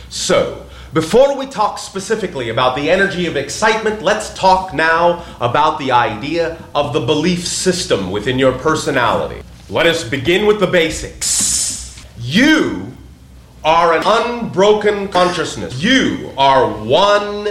So, before we talk specifically about the energy of excitement, let's talk now about the idea of the belief system within your personality. Let us begin with the basics. You are an unbroken consciousness. You are one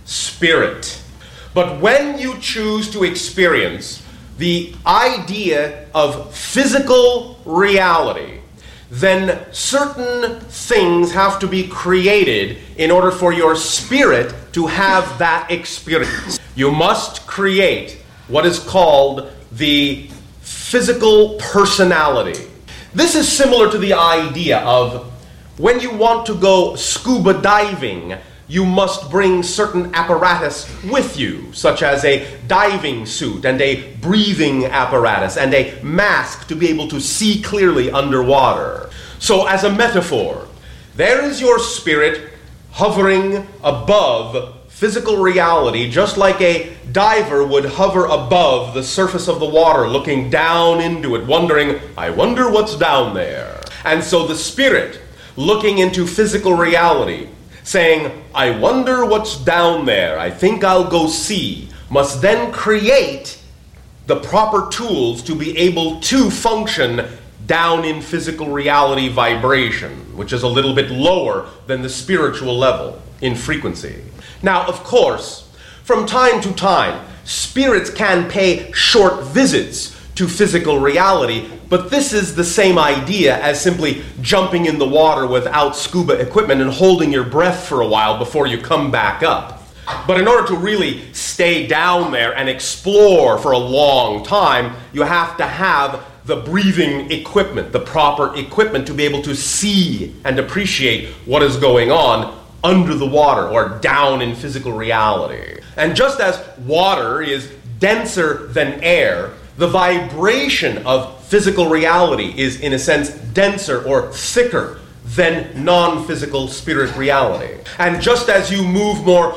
spirit. But when you choose to experience the idea of physical reality, then certain things have to be created in order for your spirit to have that experience. You must create what is called the physical personality. This is similar to the idea of when you want to go scuba diving, you must bring certain apparatus with you, such as a diving suit and a breathing apparatus and a mask to be able to see clearly underwater. So as a metaphor, there is your spirit hovering above physical reality, just like a diver would hover above the surface of the water, looking down into it, wondering, I wonder what's down there. And so the spirit, looking into physical reality, saying, I wonder what's down there, I think I'll go see, must then create the proper tools to be able to function down in physical reality vibration, which is a little bit lower than the spiritual level in frequency. Now, of course, from time to time, spirits can pay short visits to physical reality, but this is the same idea as simply jumping in the water without scuba equipment and holding your breath for a while before you come back up. But in order to really stay down there and explore for a long time, you have to have the breathing equipment, the proper equipment to be able to see and appreciate what is going on under the water or down in physical reality. And just as water is denser than air, the vibration of physical reality is, in a sense, denser or thicker than non-physical spirit reality. And just as you move more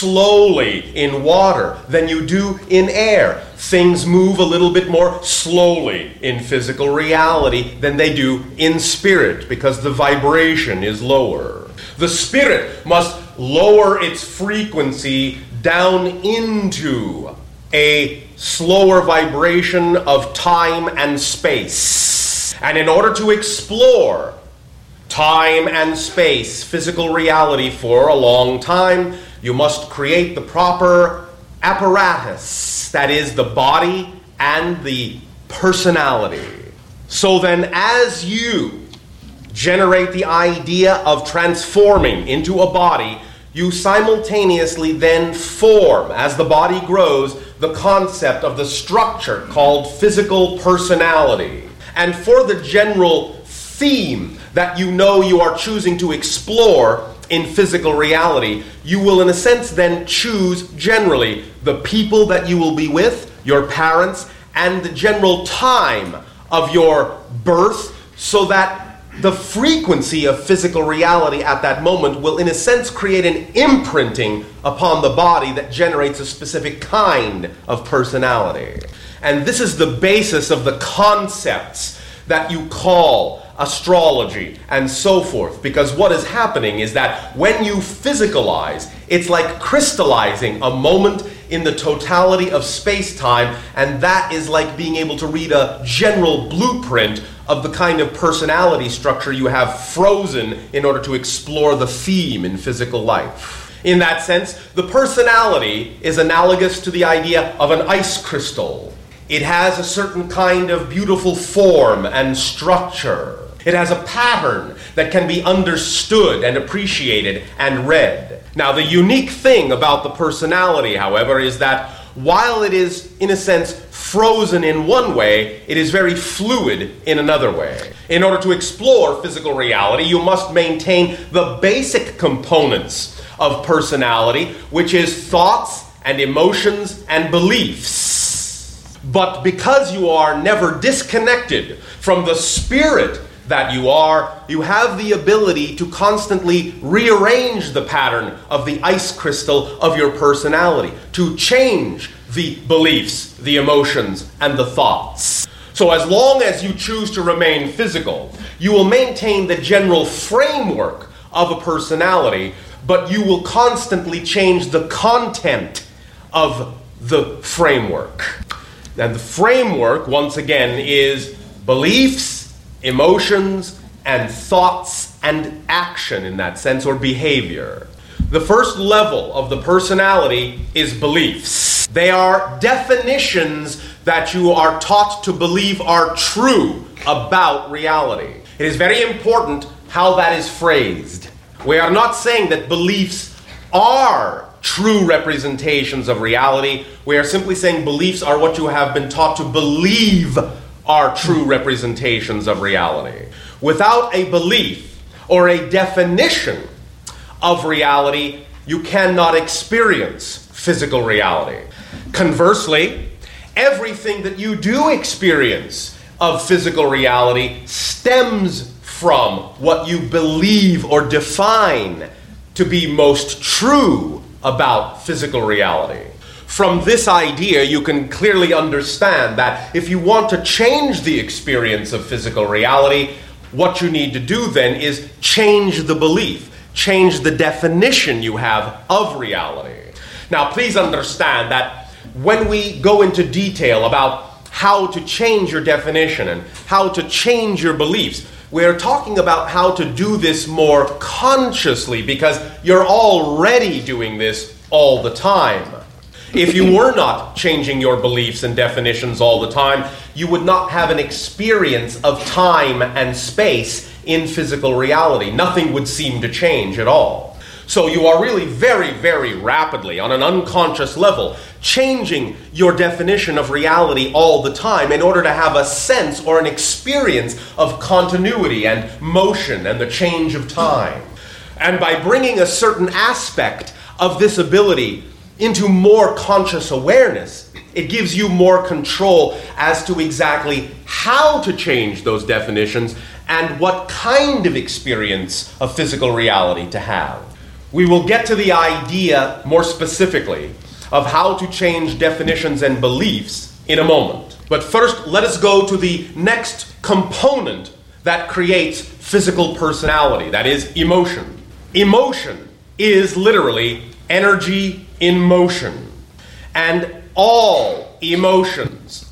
slowly in water than you do in air, things move a little bit more slowly in physical reality than they do in spirit, because the vibration is lower. The spirit must lower its frequency down into a slower vibration of time and space. And in order to explore time and space, physical reality for a long time, you must create the proper apparatus, that is the body and the personality. So then as you generate the idea of transforming into a body, you simultaneously then form, as the body grows, the concept of the structure called physical personality. And for the general theme that you know you are choosing to explore in physical reality, you will in a sense then choose generally the people that you will be with, your parents, and the general time of your birth, so that the frequency of physical reality at that moment will in a sense create an imprinting upon the body that generates a specific kind of personality. And this is the basis of the concepts that you call astrology and so forth, because what is happening is that when you physicalize, it's like crystallizing a moment in the totality of space-time, and that is like being able to read a general blueprint of the kind of personality structure you have frozen in order to explore the theme in physical life. In that sense, the personality is analogous to the idea of an ice crystal. It has a certain kind of beautiful form and structure. It has a pattern that can be understood and appreciated and read. Now, the unique thing about the personality, however, is that while it is, in a sense, frozen in one way, it is very fluid in another way. In order to explore physical reality, you must maintain the basic components of personality, which is thoughts and emotions and beliefs. But because you are never disconnected from the spirit that you have the ability to constantly rearrange the pattern of the ice crystal of your personality, to change the beliefs, the emotions, and the thoughts. So as long as you choose to remain physical, you will maintain the general framework of a personality, but you will constantly change the content of the framework. And the framework, once again, is beliefs, emotions, and thoughts and action in that sense, or behavior. The first level of the personality is beliefs. They are definitions that you are taught to believe are true about reality. It is very important how that is phrased. We are not saying that beliefs are true representations of reality. We are simply saying beliefs are what you have been taught to believe are true representations of reality. Without a belief or a definition of reality, you cannot experience physical reality. Conversely, everything that you do experience of physical reality stems from what you believe or define to be most true about physical reality. From this idea, you can clearly understand that if you want to change the experience of physical reality, what you need to do then is change the belief, change the definition you have of reality. Now, please understand that when we go into detail about how to change your definition and how to change your beliefs, we're talking about how to do this more consciously, because you're already doing this all the time. If you were not changing your beliefs and definitions all the time, you would not have an experience of time and space in physical reality. Nothing would seem to change at all. So you are really very, very rapidly, on an unconscious level, changing your definition of reality all the time in order to have a sense or an experience of continuity and motion and the change of time. And by bringing a certain aspect of this ability into more conscious awareness, it gives you more control as to exactly how to change those definitions and what kind of experience of physical reality to have. We will get to the idea more specifically of how to change definitions and beliefs in a moment. But first, let us go to the next component that creates physical personality, that is emotion. Emotion is literally energy in motion. And all emotions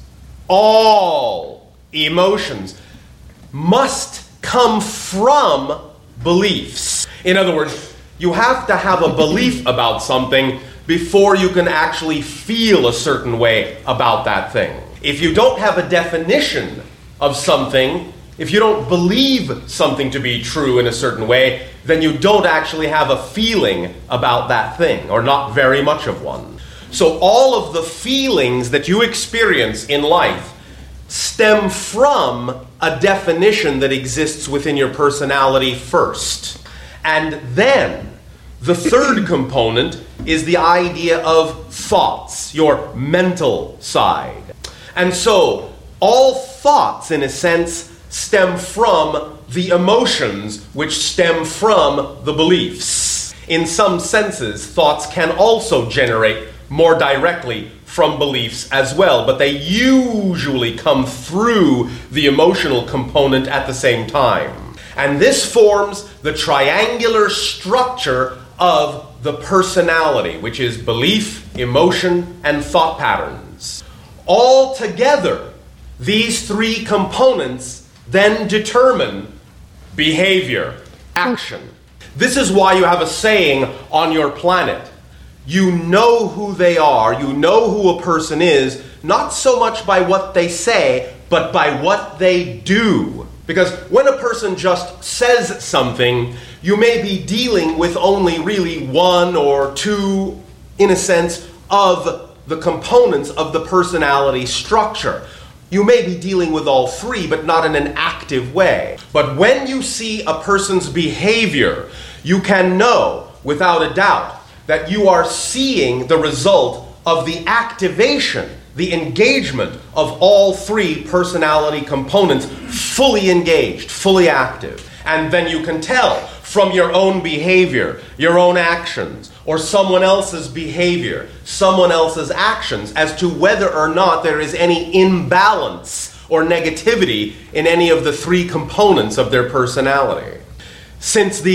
must come from beliefs. In other words, you have to have a belief about something before you can actually feel a certain way about that thing. If you don't have a definition of something, if you don't believe something to be true in a certain way, then you don't actually have a feeling about that thing, or not very much of one. So all of the feelings that you experience in life stem from a definition that exists within your personality first. And then the third component is the idea of thoughts, your mental side. And so all thoughts, in a sense, stem from the emotions, which stem from the beliefs. In some senses, thoughts can also generate more directly from beliefs as well, but they usually come through the emotional component at the same time. And this forms the triangular structure of the personality, which is belief, emotion, and thought patterns. All together, these three components then determine behavior, action. This is why you have a saying on your planet. You know who they are, you know who a person is, not so much by what they say, but by what they do. Because when a person just says something, you may be dealing with only really one or two, in a sense, of the components of the personality structure. You may be dealing with all three, but not in an active way. But when you see a person's behavior, you can know, without a doubt, that you are seeing the result of the activation, the engagement of all three personality components fully engaged, fully active. And then you can tell from your own behavior, your own actions, or someone else's behavior, someone else's actions, as to whether or not there is any imbalance or negativity in any of the three components of their personality. Since the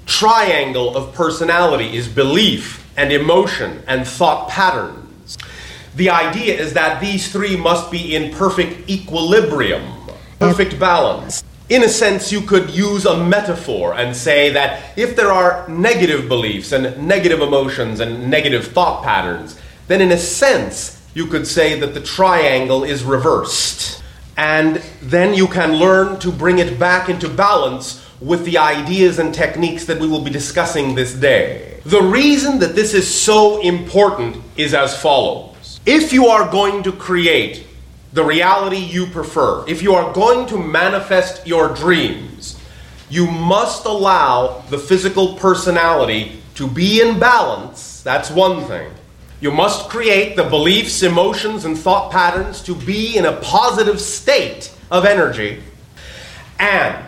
triangle of personality is belief and emotion and thought patterns. The idea is that these three must be in perfect equilibrium, perfect balance. In a sense, you could use a metaphor and say that if there are negative beliefs and negative emotions and negative thought patterns, then in a sense, you could say that the triangle is reversed. And then you can learn to bring it back into balance with the ideas and techniques that we will be discussing this day. The reason that this is so important is as follows. If you are going to create the reality you prefer, if you are going to manifest your dreams, you must allow the physical personality to be in balance. That's one thing. You must create the beliefs, emotions, and thought patterns to be in a positive state of energy. And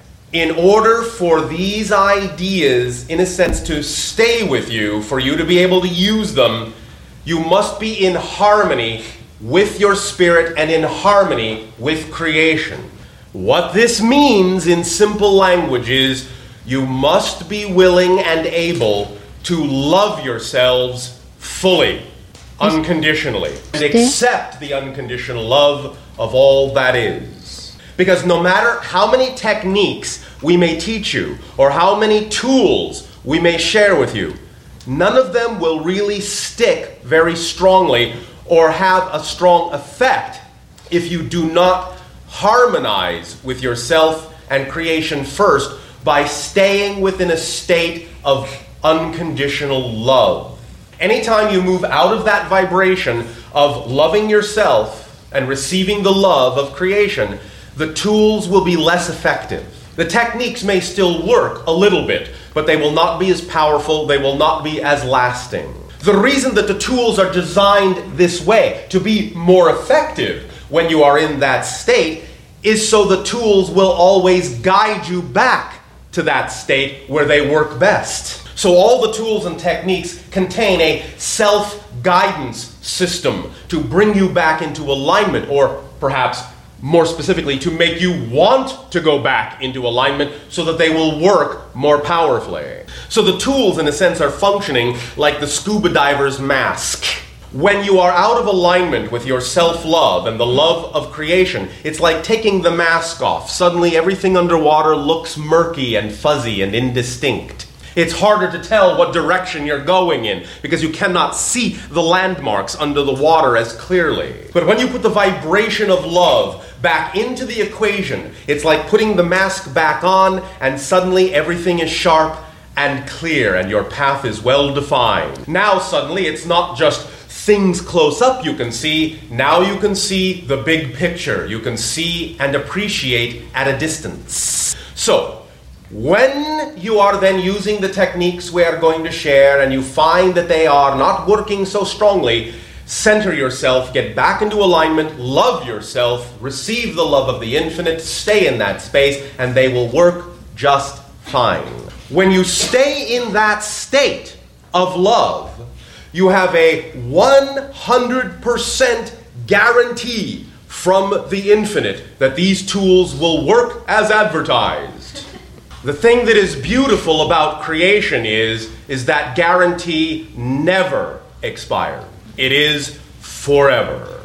in order for these ideas, in a sense, to stay with you, for you to be able to use them, you must be in harmony with your spirit and in harmony with creation. What this means in simple language is you must be willing and able to love yourselves fully, unconditionally, and accept the unconditional love of all that is. Because no matter how many techniques we may teach you or how many tools we may share with you, none of them will really stick very strongly or have a strong effect if you do not harmonize with yourself and creation first by staying within a state of unconditional love. Anytime you move out of that vibration of loving yourself and receiving the love of creation, the tools will be less effective. The techniques may still work a little bit, but they will not be as powerful, they will not be as lasting. The reason that the tools are designed this way, to be more effective when you are in that state, is so the tools will always guide you back to that state where they work best. So all the tools and techniques contain a self-guidance system to bring you back into alignment, or perhaps more specifically, to make you want to go back into alignment so that they will work more powerfully. So the tools, in a sense, are functioning like the scuba diver's mask. When you are out of alignment with your self-love and the love of creation, it's like taking the mask off. Suddenly everything underwater looks murky and fuzzy and indistinct. It's harder to tell what direction you're going in because you cannot see the landmarks under the water as clearly. But when you put the vibration of love back into the equation, it's like putting the mask back on, and suddenly everything is sharp and clear and your path is well defined. Now suddenly it's not just things close up you can see. Now you can see the big picture. You can see and appreciate at a distance. So when you are then using the techniques we are going to share and you find that they are not working so strongly, center yourself, get back into alignment, love yourself, receive the love of the infinite, stay in that space, and they will work just fine. When you stay in that state of love, you have a 100% guarantee from the infinite that these tools will work as advertised. The thing that is beautiful about creation is that guarantee never expires. It is forever.